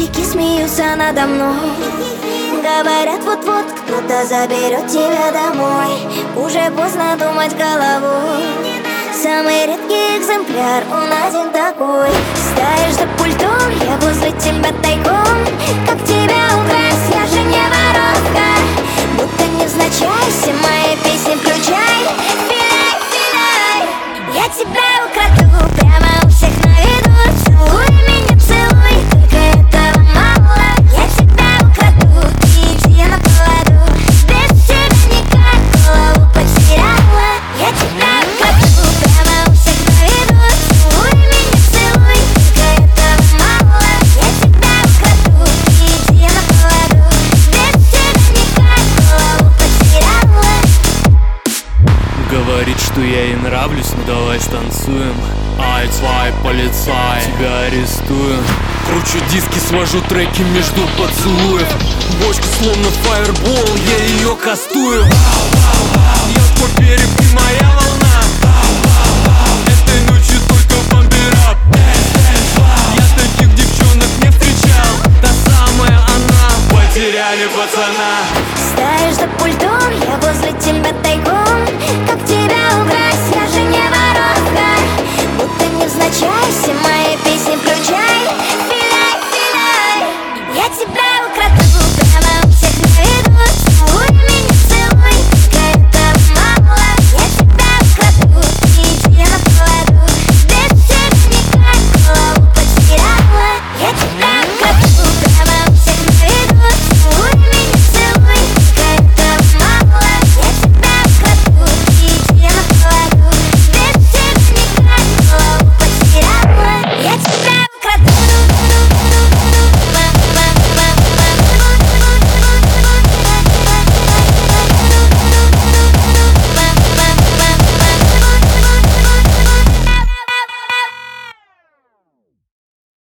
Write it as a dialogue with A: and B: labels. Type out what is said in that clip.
A: Критики смеются надо мной, говорят, вот-вот кто-то заберет тебя домой. Уже поздно думать головой, самый редкий экземпляр, он один такой. Стоишь за пультом, я возле тебя тайком. Как тебя украсть, я же не воровка. Будто невзначай, все мои песни включай. Филяй, филяй, я тебя украду прямо у всех на виду. Целуй меня, целуй, только этого мало. Я тебя украду, иди на поводу. Без тебя никак, голову потеряла. Я тебя украду прямо у всех на виду. Целуй меня, целуй, только этого мало. Я тебя украду, иди на поводу. Без тебя никак, голову потеряла.
B: Говорит, что я ей нравлюсь, ну давай станцуем. Ай, цвай, полицай, тебя арестую. Кручу диски, свожу треки между поцелуев. Бочка словно фаербол, я ее кастую. Я